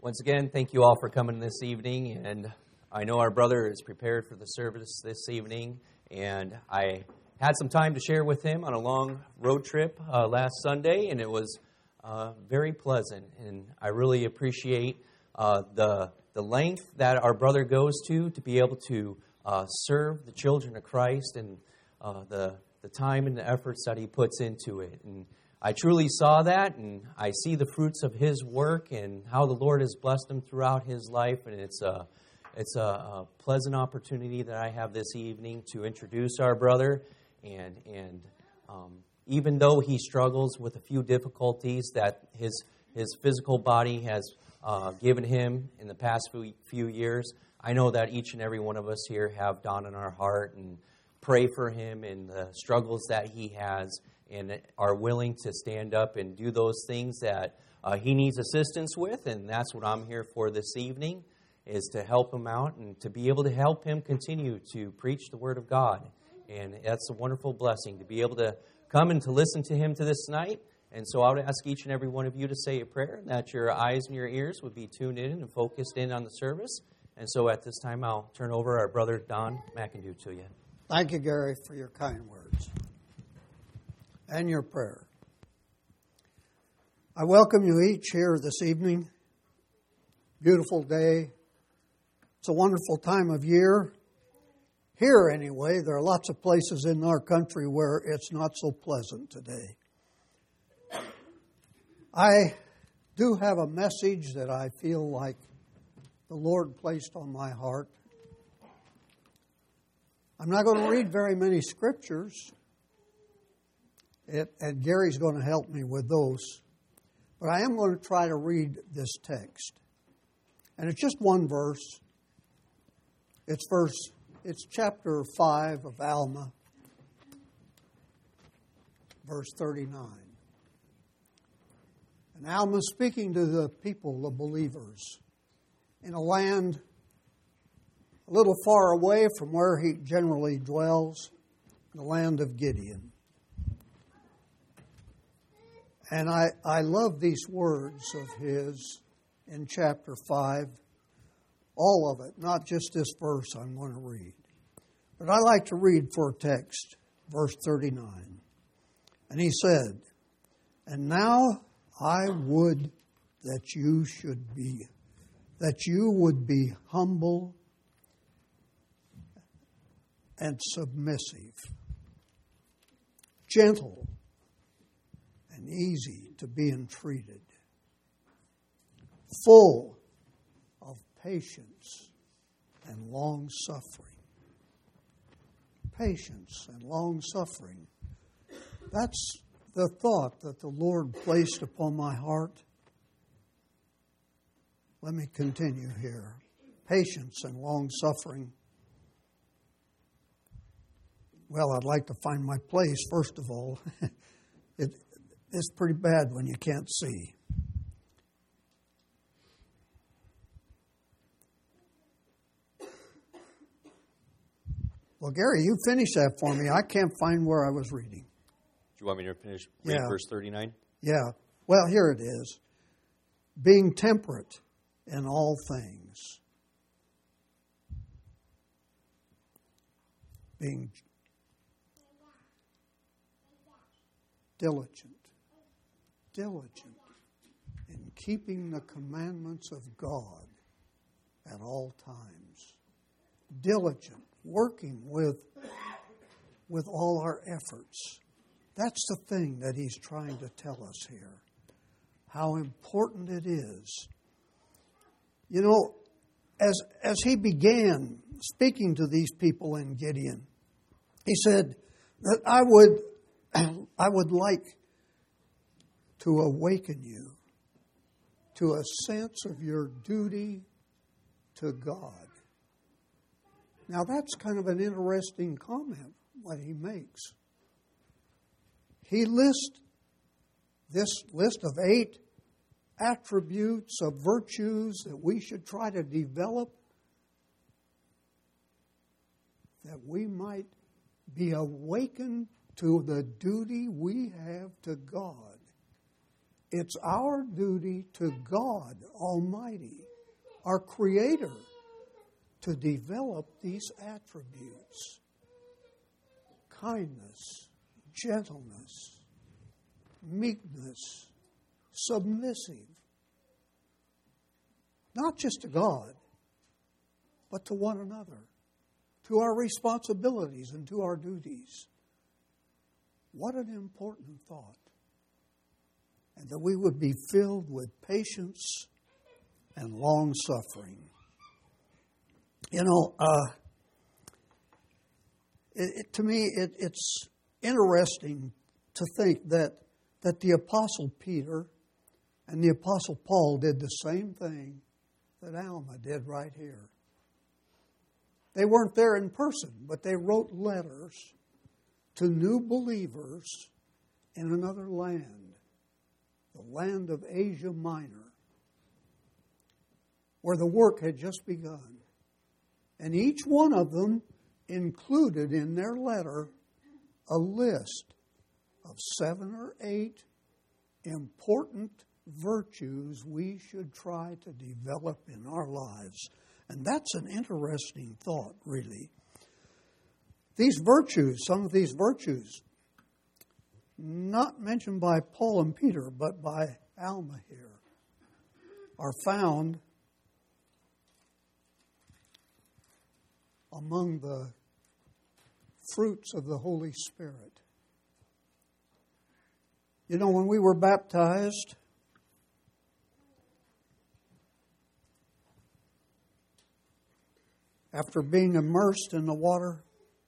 Once again, thank you all for coming this evening, and I know our brother is prepared for the service this evening, and I had some time to share with him on a long road trip last Sunday, and it was very pleasant, and I really appreciate the length that our brother goes to be able to serve the children of Christ, and the time and the efforts that he puts into it. And I truly saw that, and I see the fruits of his work and how the Lord has blessed him throughout his life, and it's a pleasant opportunity that I have this evening to introduce our brother, and even though he struggles with a few difficulties that his physical body has given him in the past few years, I know that each and every one of us here have Don in our heart and pray for him and the struggles that he has, and are willing to stand up and do those things that he needs assistance with. And that's what I'm here for this evening, is to help him out and to be able to help him continue to preach the Word of God. And that's a wonderful blessing to be able to come and to listen to him to this night. And so I would ask each and every one of you to say a prayer, that your eyes and your ears would be tuned in and focused in on the service. And so at this time, I'll turn over our brother Don McIndoe to you. Thank you, Gary, for your kind words and your prayer. I welcome you each here this evening. Beautiful day. It's a wonderful time of year. Here, anyway, there are lots of places in our country where it's not so pleasant today. I do have a message that I feel like the Lord placed on my heart. I'm not going to read very many scriptures, and Gary's going to help me with those. But I am going to try to read this text. And it's just one verse. It's chapter 5 of Alma, verse 39. And Alma speaking to the people, the believers, in a land a little far away from where he generally dwells, the land of Gideon. And I love these words of his in chapter 5, all of it, not just this verse I'm going to read. But I like to read for a text, verse 39. And he said, "And now I would that you would be humble and submissive, gentle and easy to be entreated, full of patience and long suffering." Patience and long suffering. That's the thought that the Lord placed upon my heart. Let me continue here. Patience and long suffering. Well, I'd like to find my place, first of all. It's pretty bad when you can't see. Well, Gary, you finish that for me. I can't find where I was reading. Do you want me to read verse 39? Yeah. Well, here it is. Being temperate in all things. Being diligent in keeping the commandments of God at all times. Diligent, working with all our efforts. That's the thing that he's trying to tell us here. How important it is. You know, as he began speaking to these people in Gideon, he said that I would like to awaken you to a sense of your duty to God. Now that's kind of an interesting comment, what he makes. He lists this list of 8 attributes of virtues that we should try to develop, that we might be awakened to the duty we have to God. It's our duty to God Almighty, our Creator, to develop these attributes: kindness, gentleness, meekness, submissive. Not just to God, but to one another, to our responsibilities and to our duties. What an important thought. And that we would be filled with patience and long-suffering. You know, to me, it's interesting to think that the Apostle Peter and the Apostle Paul did the same thing that Alma did right here. They weren't there in person, but they wrote letters to new believers in another land, the land of Asia Minor, where the work had just begun. And each one of them included in their letter a list of 7 or 8 important virtues we should try to develop in our lives. And that's an interesting thought, really. These virtues, some of these virtues, not mentioned by Paul and Peter, but by Alma here, are found among the fruits of the Holy Spirit. You know, when we were baptized, after being immersed in the water,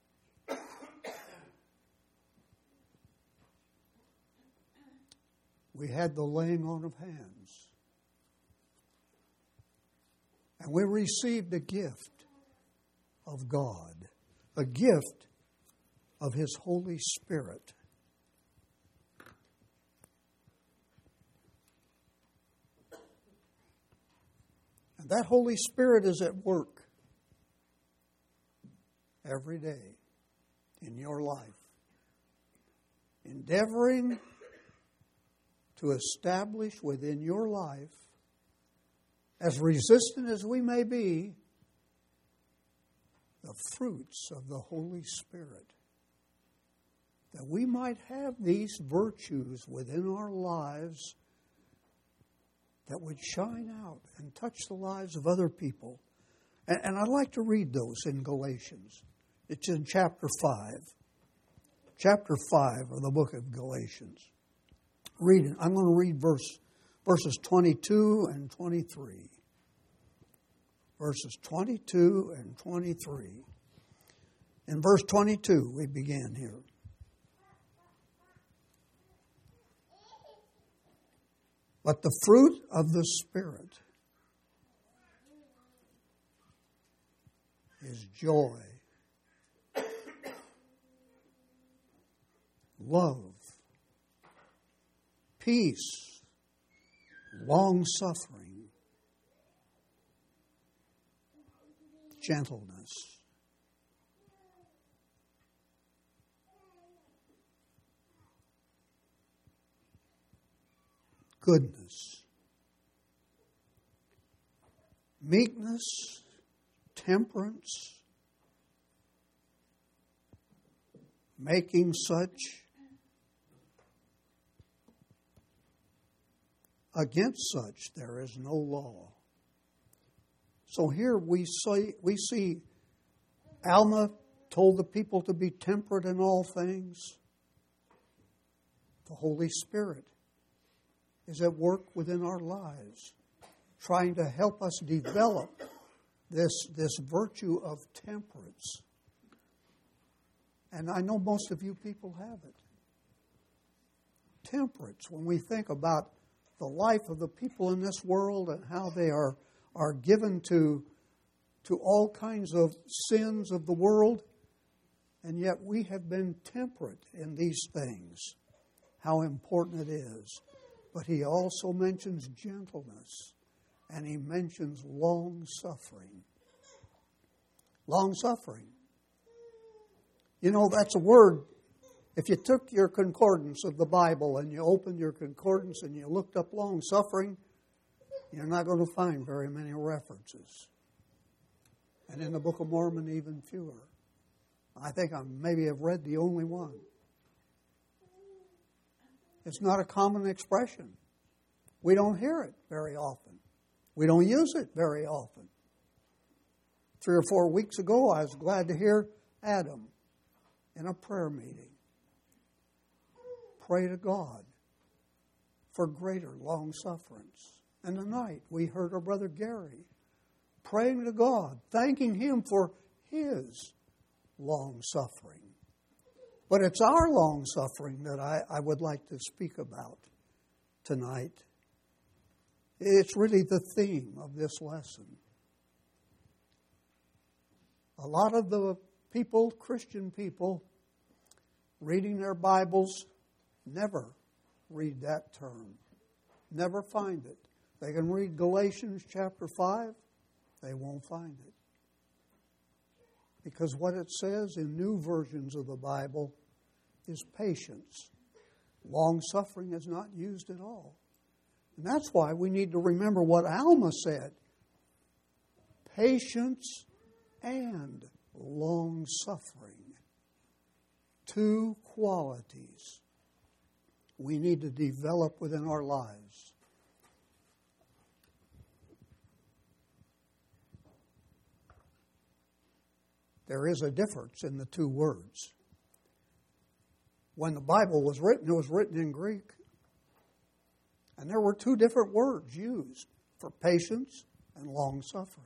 we had the laying on of hands. And we received a gift of God, a gift of His Holy Spirit. And that Holy Spirit is at work every day in your life, endeavoring to establish within your life, as resistant as we may be, the fruits of the Holy Spirit. That we might have these virtues within our lives that would shine out and touch the lives of other people. And I'd like to read those in Galatians. It's in chapter 5. Chapter 5 of the book of Galatians. I'm going to read verses 22 and 23. Verses 22 and 23. In verse 22, we begin here. But the fruit of the Spirit is joy, love, peace, long-suffering, gentleness, goodness, meekness, temperance, making such. Against such there is no law. So here we see Alma told the people to be temperate in all things. The Holy Spirit is at work within our lives, trying to help us develop this virtue of temperance. And I know most of you people have it. Temperance, when we think about the life of the people in this world and how they are given to all kinds of sins of the world, and yet we have been temperate in these things, how important it is. But he also mentions gentleness, and he mentions long-suffering. Long-suffering. You know, that's a word If you took your concordance of the Bible and you opened your concordance and you looked up long suffering, you're not going to find very many references. And in the Book of Mormon, even fewer. I think I maybe have read the only one. It's not a common expression. We don't hear it very often. We don't use it very often. 3 or 4 weeks ago, I was glad to hear Adam in a prayer meeting pray to God for greater long sufferance. And tonight, we heard our brother Gary praying to God, thanking Him for His long suffering. But it's our long suffering that I would like to speak about tonight. It's really the theme of this lesson. A lot of the people, Christian people, reading their Bibles, never read that term. Never find it. They can read Galatians chapter 5, they won't find it. Because what it says in new versions of the Bible is patience. Long suffering is not used at all. And that's why we need to remember what Alma said. Patience and long suffering. 2 qualities we need to develop within our lives. There is a difference in the 2 words. When the Bible was written, it was written in Greek. And there were 2 different words used for patience and long suffering.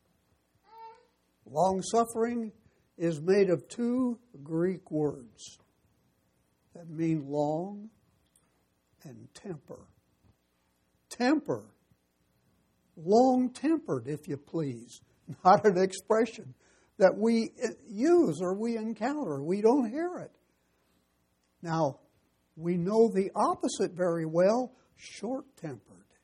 Long suffering is made of 2 Greek words that mean long and temper. Temper. Long-tempered, if you please. Not an expression that we use or we encounter. We don't hear it. Now, we know the opposite very well, short-tempered.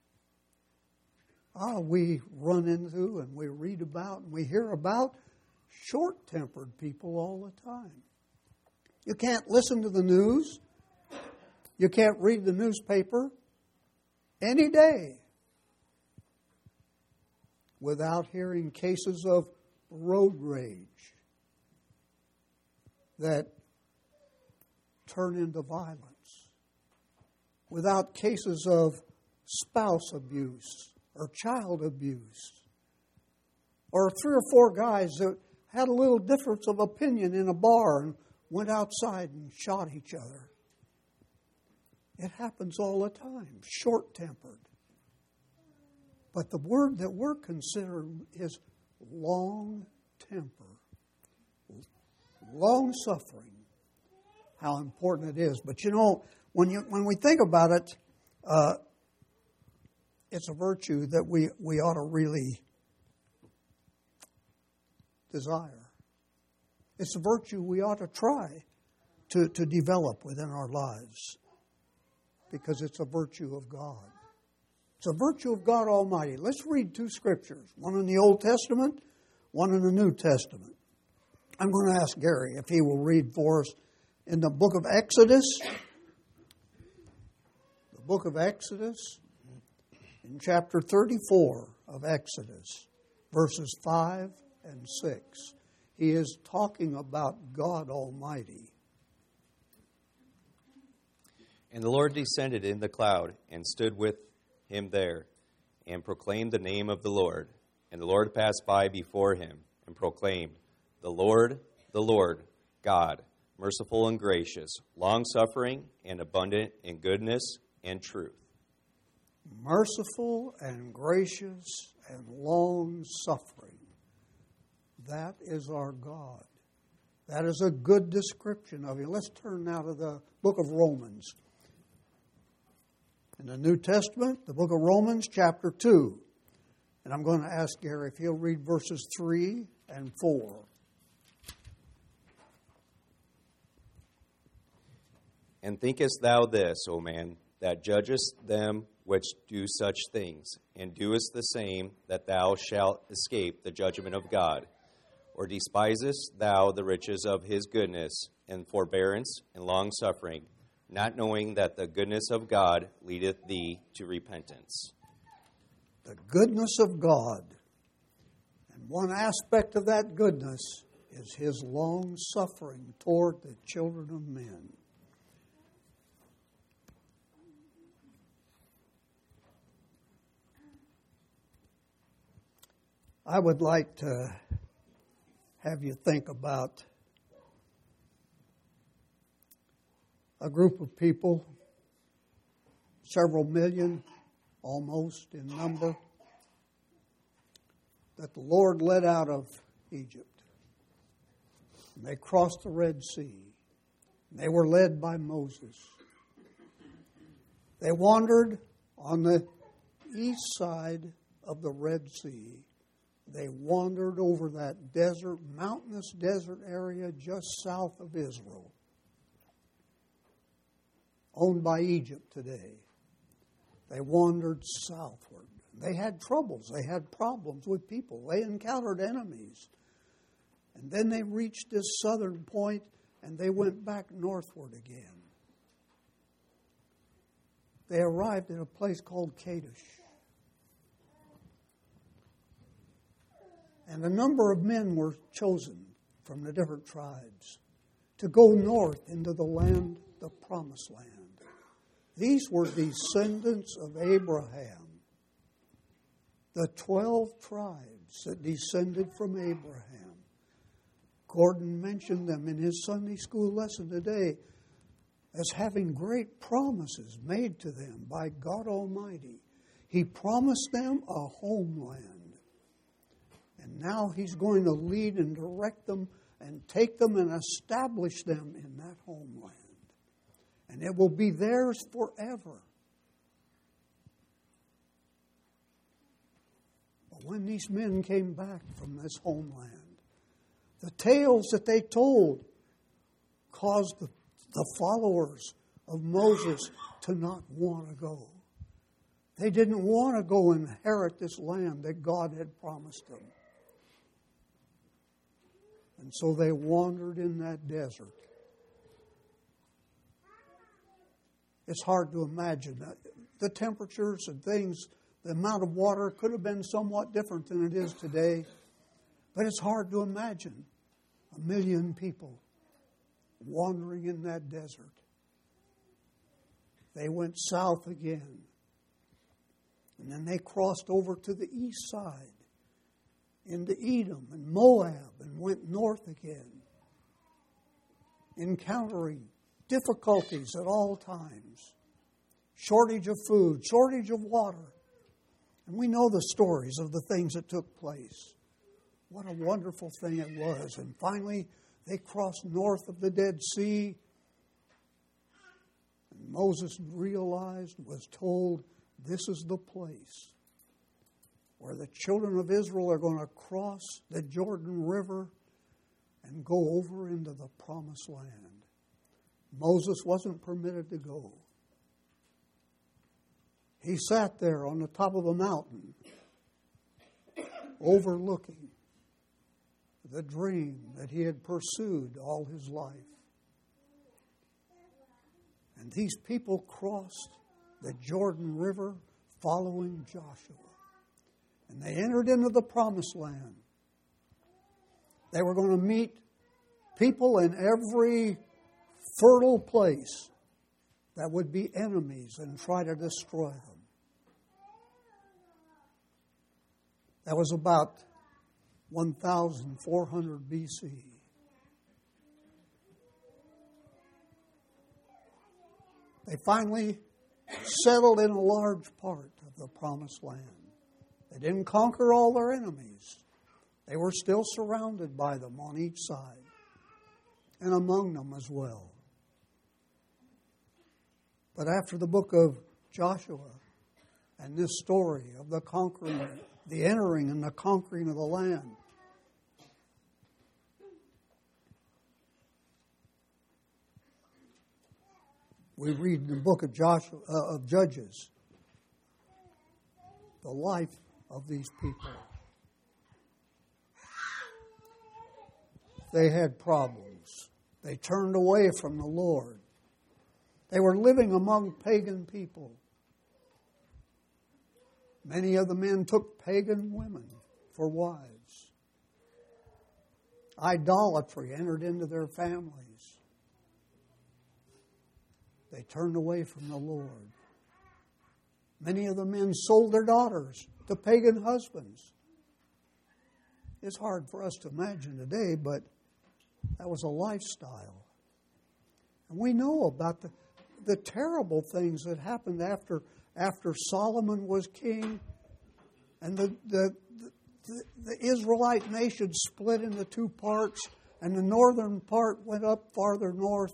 We run into and we read about and we hear about short-tempered people all the time. You can't listen to the news. You can't read the newspaper any day without hearing cases of road rage that turn into violence, without cases of spouse abuse or child abuse, or 3 or 4 guys that had a little difference of opinion in a bar and went outside and shot each other. It happens all the time, short-tempered. But the word that we're considering is long temper, long suffering. How important it is. But you know, when we think about it, it's a virtue that we ought to really desire. It's a virtue we ought to try to develop within our lives, because it's a virtue of God. It's a virtue of God Almighty. Let's read 2 scriptures, one in the Old Testament, one in the New Testament. I'm going to ask Gary if he will read for us in the book of Exodus. The book of Exodus, in chapter 34 of Exodus, verses 5 and 6. He is talking about God Almighty. And the Lord descended in the cloud and stood with him there and proclaimed the name of the Lord. And the Lord passed by before him and proclaimed, the Lord, God, merciful and gracious, long-suffering and abundant in goodness and truth. Merciful and gracious and long-suffering. That is our God. That is a good description of Him. Let's turn now to the book of Romans. In the New Testament, the book of Romans, chapter 2. And I'm going to ask Gary if he'll read verses 3 and 4. And thinkest thou this, O man, that judgest them which do such things, and doest the same, that thou shalt escape the judgment of God? Or despisest thou the riches of His goodness, and forbearance and long-suffering, not knowing that the goodness of God leadeth thee to repentance. The goodness of God. And one aspect of that goodness is His long-suffering toward the children of men. I would like to have you think about a group of people, several million, almost in number, that the Lord led out of Egypt. And they crossed the Red Sea. They were led by Moses. They wandered on the east side of the Red Sea. They wandered over that desert, mountainous desert area just south of Israel, owned by Egypt today. They wandered southward. They had troubles. They had problems with people. They encountered enemies. And then they reached this southern point, and they went back northward again. They arrived at a place called Kadesh. And a number of men were chosen from the different tribes to go north into the land, the Promised Land. These were descendants of Abraham, the 12 tribes that descended from Abraham. Gordon mentioned them in his Sunday school lesson today as having great promises made to them by God Almighty. He promised them a homeland. And now He's going to lead and direct them and take them and establish them in that homeland. And it will be theirs forever. But when these men came back from this homeland, the tales that they told caused the followers of Moses to not want to go. They didn't want to go inherit this land that God had promised them. And so they wandered in that desert. It's hard to imagine that. The temperatures and things, the amount of water could have been somewhat different than it is today. But it's hard to imagine 1 million people wandering in that desert. They went south again. And then they crossed over to the east side, into Edom and Moab, and went north again, encountering difficulties at all times. Shortage of food, shortage of water. And we know the stories of the things that took place. What a wonderful thing it was. And finally, they crossed north of the Dead Sea. And Moses realized, was told, this is the place where the children of Israel are going to cross the Jordan River and go over into the Promised Land. Moses wasn't permitted to go. He sat there on the top of a mountain, overlooking the dream that he had pursued all his life. And these people crossed the Jordan River following Joshua. And they entered into the Promised Land. They were going to meet people in every fertile place that would be enemies and try to destroy them. That was about 1400 BC. They finally settled in a large part of the Promised Land. They didn't conquer all their enemies. They were still surrounded by them on each side, and among them as well. But after the book of Joshua and this story of the conquering, the entering and the conquering of the land, we read in the book of Judges the life of these people. They had problems. They turned away from the Lord. They were living among pagan people. Many of the men took pagan women for wives. Idolatry entered into their families. They turned away from the Lord. Many of the men sold their daughters to pagan husbands. It's hard for us to imagine today, but that was a lifestyle. And we know about the terrible things that happened after Solomon was king, and the Israelite nation split into two parts, and the northern part went up farther north.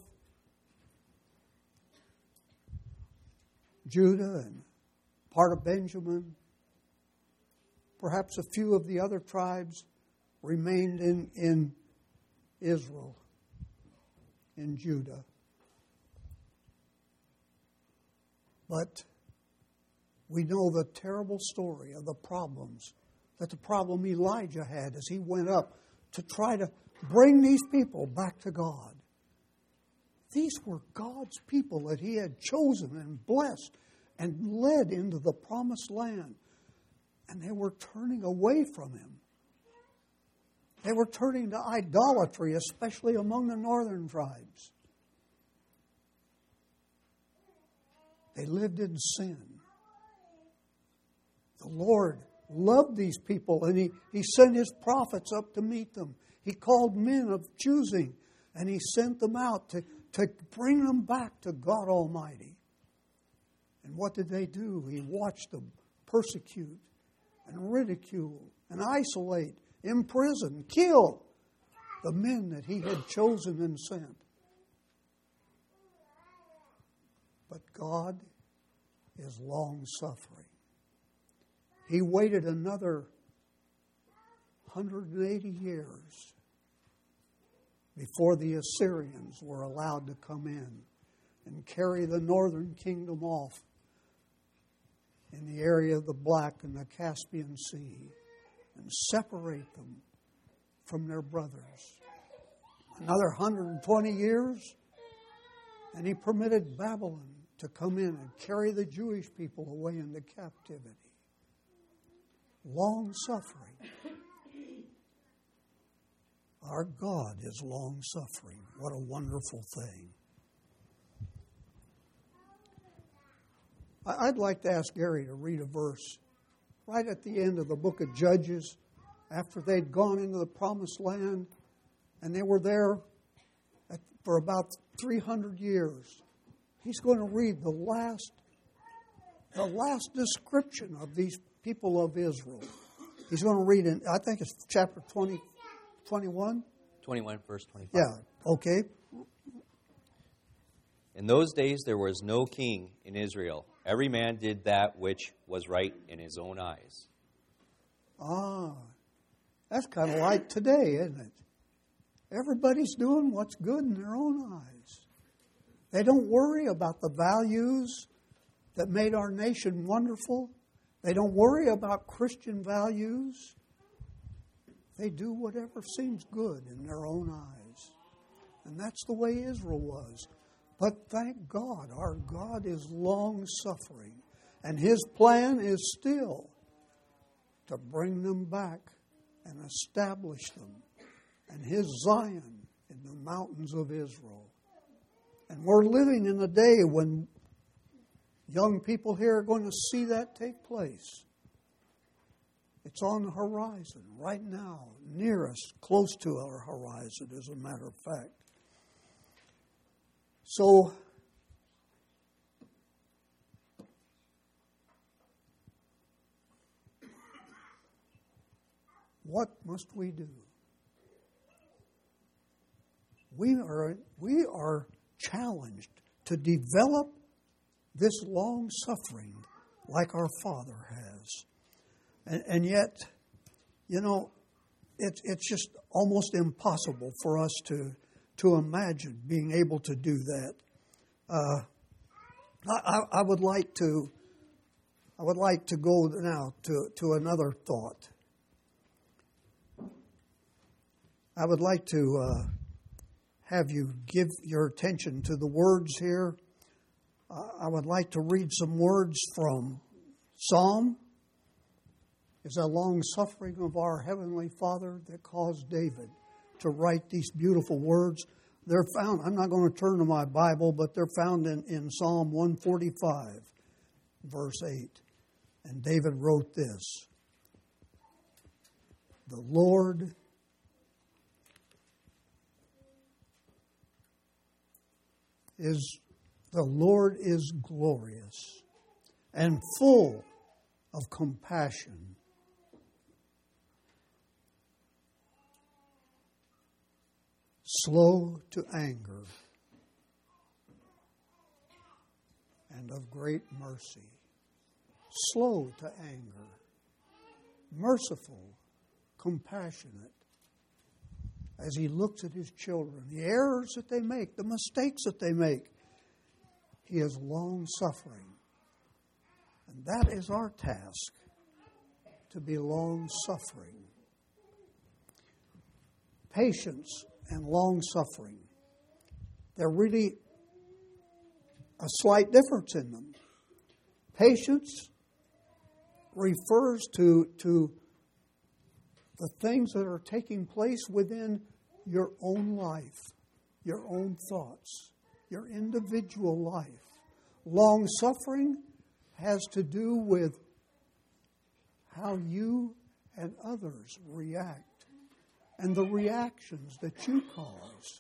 Judah and part of Benjamin, perhaps a few of the other tribes remained in Israel, in Judah. But we know the terrible story of the problems, that the problem Elijah had as he went up to try to bring these people back to God. These were God's people that he had chosen and blessed and led into the promised land. And they were turning away from him. They were turning to idolatry, especially among the northern tribes. They lived in sin. The Lord loved these people, and He sent His prophets up to meet them. He called men of choosing, and He sent them out to bring them back to God Almighty. And what did they do? He watched them persecute and ridicule and isolate, imprison, kill the men that He had chosen and sent. But God is long-suffering. He waited another 180 years before the Assyrians were allowed to come in and carry the northern kingdom off in the area of the Black and the Caspian Sea and separate them from their brothers. Another 120 years, and He permitted Babylon to come in and carry the Jewish people away into captivity. Long-suffering. Our God is long-suffering. What a wonderful thing. I'd like to ask Gary to read a verse right at the end of the book of Judges, after they'd gone into the promised land, and they were there for about 300 years. He's going to read the last description of these people of Israel. He's going to read in, I think it's chapter 20, 21? 21, verse 25. Yeah, okay. In those days there was no king in Israel. Every man did that which was right in his own eyes. That's kind of like today, isn't it? Everybody's doing what's good in their own eyes. They don't worry about the values that made our nation wonderful. They don't worry about Christian values. They do whatever seems good in their own eyes. And that's the way Israel was. But thank God, our God is long-suffering. And His plan is still to bring them back and establish them and His Zion in the mountains of Israel. And we're living in a day when young people here are going to see that take place. It's on the horizon right now, near us, close to our horizon, as a matter of fact. So, what must we do? We are challenged to develop this long suffering like our Father has. And yet, you know, it's just almost impossible for us to imagine being able to do that. I would like to go now to another thought. I would like to have you give your attention to the words here. I would like to read some words from Psalm. It's a long suffering of our Heavenly Father that caused David to write these beautiful words. They're found, I'm not going to turn to my Bible, but they're found in Psalm 145, verse 8. And David wrote this: The Lord is glorious and full of compassion, slow to anger, and of great mercy. Slow to anger, merciful, compassionate. As he looks at his children, the errors that they make, the mistakes that they make, he is long-suffering. And that is our task, to be long-suffering. Patience and long-suffering, they're really a slight difference in them. Patience refers to the things that are taking place within your own life, your own thoughts, your individual life. Long-suffering has to do with how you and others react and the reactions that you cause.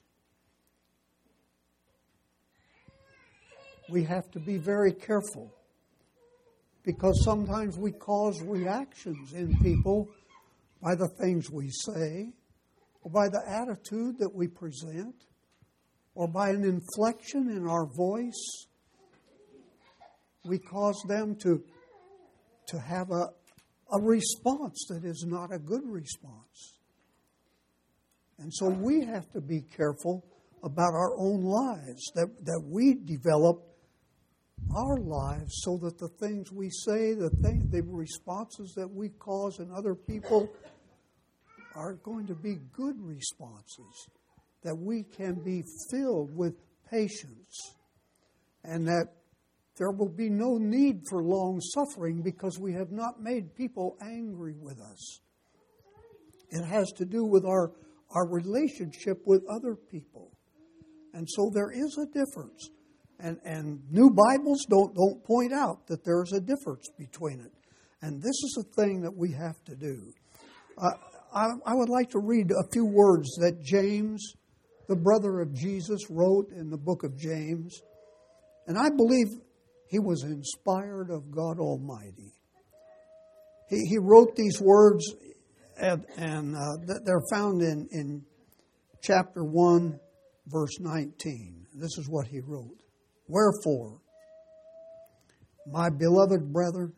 We have to be very careful, because sometimes we cause reactions in people by the things we say, or by the attitude that we present, or by an inflection in our voice. We cause them to have a response that is not a good response. And so we have to be careful about our own lives, that we develop our lives so that the things we say, the responses that we cause in other people are going to be good responses, that we can be filled with patience, and that there will be no need for long suffering because we have not made people angry with us. It has to do with our relationship with other people. And so there is a difference. And new Bibles don't point out that there is a difference between it. And this is a thing that we have to do. I would like to read a few words that James, the brother of Jesus, wrote in the book of James. And I believe he was inspired of God Almighty. He wrote these words, and they're found in chapter 1, verse 19. This is what he wrote. Wherefore, my beloved brethren,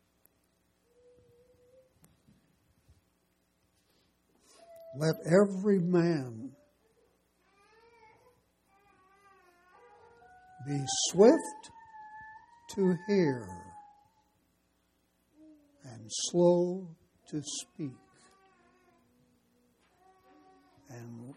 let every man be swift to hear and slow to speak, and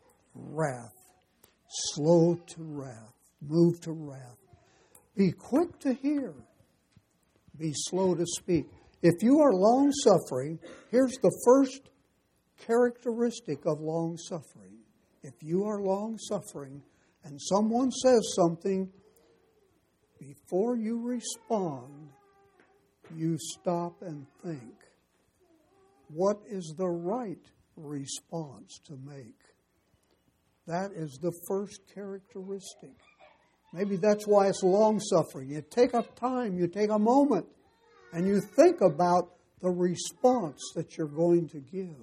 slow to wrath, move to wrath. Be quick to hear, be slow to speak. If you are long-suffering, here's the first characteristic of long-suffering. If you are long-suffering and someone says something, before you respond, you stop and think, what is the right response to make? That is the first characteristic. Maybe that's why it's long-suffering. You take a time, you take a moment, and you think about the response that you're going to give.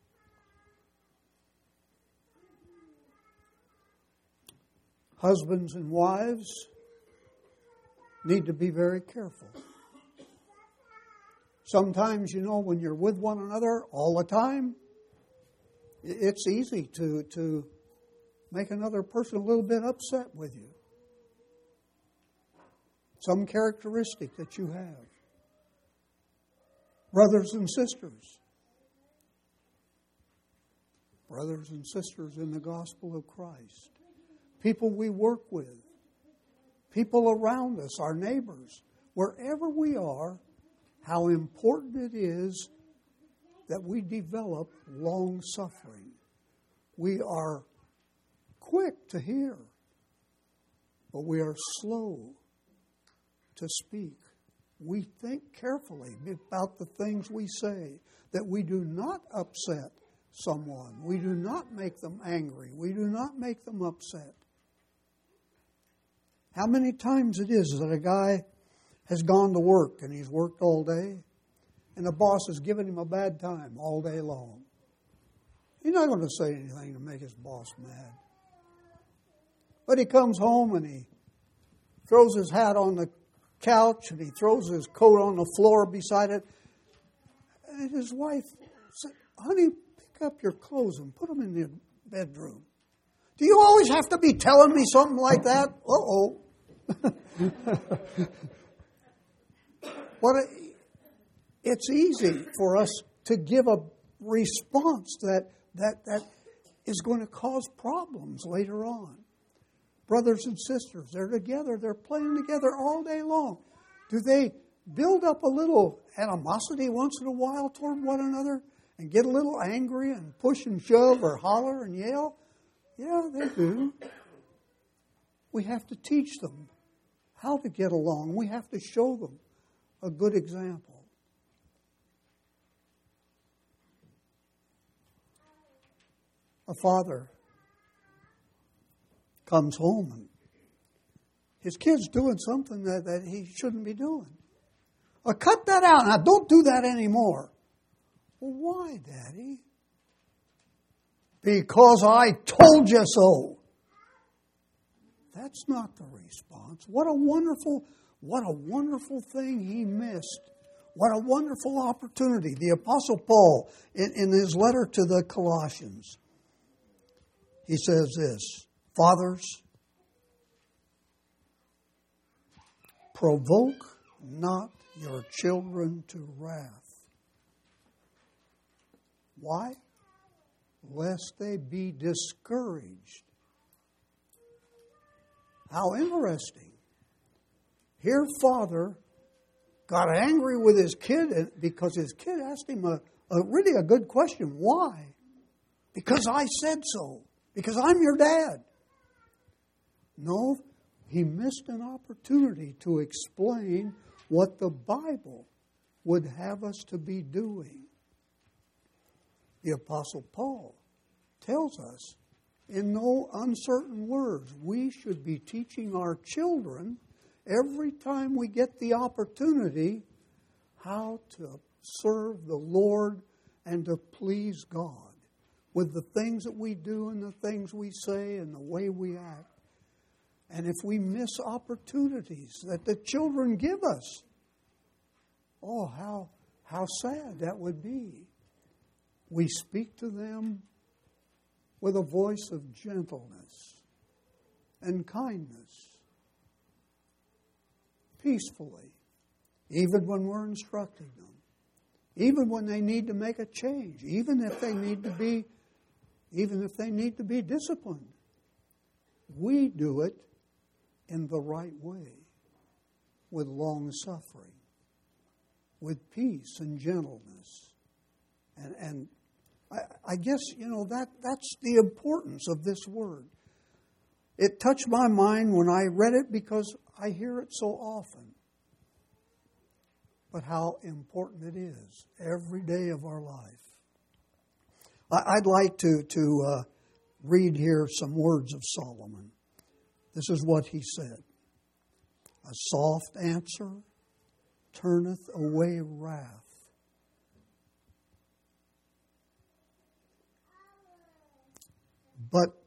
Husbands and wives need to be very careful. Sometimes, when you're with one another all the time, it's easy to make another person a little bit upset with you. Some characteristic that you have. Brothers and sisters. brothers and sisters in the gospel of Christ, people we work with, people around us, our neighbors, wherever we are, how important it is that we develop long-suffering. We are quick to hear, but we are slow to speak. We think carefully about the things we say, that we do not upset someone. We do not make them angry. We do not make them upset. How many times it is that a guy has gone to work and he's worked all day and the boss has given him a bad time all day long. He's not going to say anything to make his boss mad. But he comes home and he throws his hat on the couch and he throws his coat on the floor beside it. And his wife said, "Honey, pick up your clothes and put them in the bedroom. Do you always have to be telling me something like that?" Uh-oh. But it's easy for us to give a response that is going to cause problems later on. Brothers and sisters, they're together, they're playing together all day long. Do they build up a little animosity once in a while toward one another and get a little angry and push and shove or holler and yell? Yeah, they do. We have to teach them how to get along. We have to show them a good example. A father comes home and his kid's doing something that he shouldn't be doing. Cut that out. Now, don't do that anymore. Well, why, Daddy? Because I told you so. That's not the response. What a wonderful thing he missed. What a wonderful opportunity. The Apostle Paul, in his letter to the Colossians, he says this: "Fathers, provoke not your children to wrath." Why? Lest they be discouraged. How interesting. Here, father got angry with his kid because his kid asked him a really good question. Why? Because I said so. Because I'm your dad. No, he missed an opportunity to explain what the Bible would have us to be doing. The Apostle Paul tells us in no uncertain words, we should be teaching our children every time we get the opportunity how to serve the Lord and to please God with the things that we do and the things we say and the way we act. And if we miss opportunities that the children give us, oh, how sad that would be. We speak to them with a voice of gentleness and kindness, peacefully, even when we're instructing them, even when they need to make a change, even if they need to be disciplined. We do it in the right way, with long suffering, with peace and gentleness. And I guess, that's the importance of this word. It touched my mind when I read it because I hear it so often. But how important it is every day of our life. I'd like to read here some words of Solomon. This is what he said: "A soft answer turneth away wrath, but,"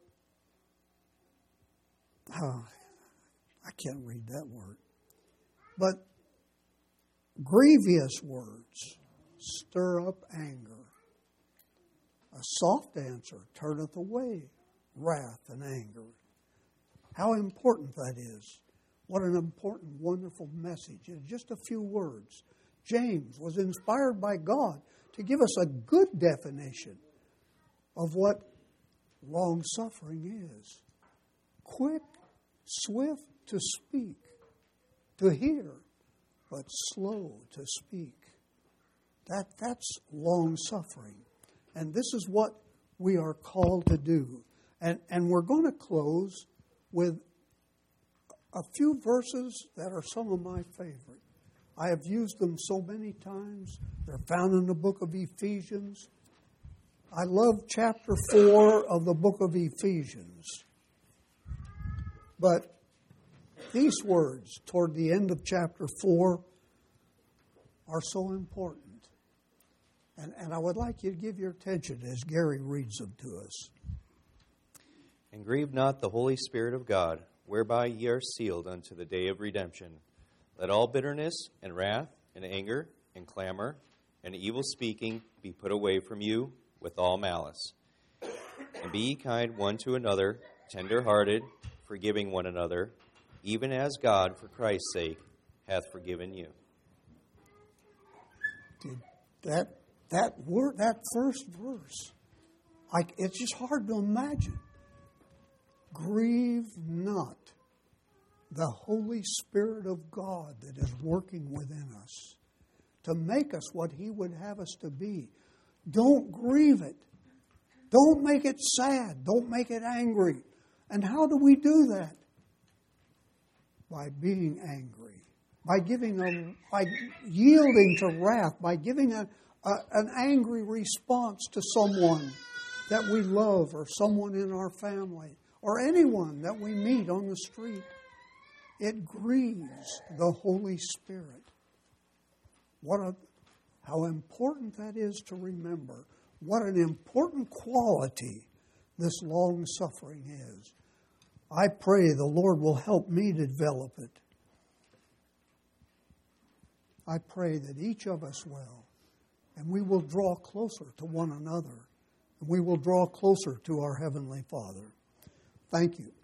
I can't read that word, "but grievous words stir up anger. A soft answer turneth away wrath and anger." How important that is. What an important, wonderful message in just a few words. James was inspired by God to give us a good definition of what long-suffering is. Quick, swift to speak, to hear, but slow to speak. That's long-suffering. And this is what we are called to do. And we're going to close with a few verses that are some of my favorite. I have used them so many times. They're found in the book of Ephesians. I love chapter 4 of the book of Ephesians. But these words toward the end of chapter 4 are so important. And I would like you to give your attention as Gary reads them to us. And grieve not the Holy Spirit of God, whereby ye are sealed unto the day of redemption. Let all bitterness and wrath and anger and clamor and evil speaking be put away from you with all malice. And be ye kind one to another, tender-hearted, forgiving one another, even as God, for Christ's sake, hath forgiven you. That word, that first verse, it's just hard to imagine. Grieve not the Holy Spirit of God that is working within us to make us what He would have us to be. Don't grieve it. Don't make it sad. Don't make it angry. And how do we do that? By being angry, by yielding to wrath, by giving an angry response to someone that we love, or someone in our family, or anyone that we meet on the street. It grieves the Holy Spirit. How important that is to remember. What an important quality this long-suffering is. I pray the Lord will help me to develop it. I pray that each of us will. And we will draw closer to one another. And we will draw closer to our Heavenly Father. Thank you.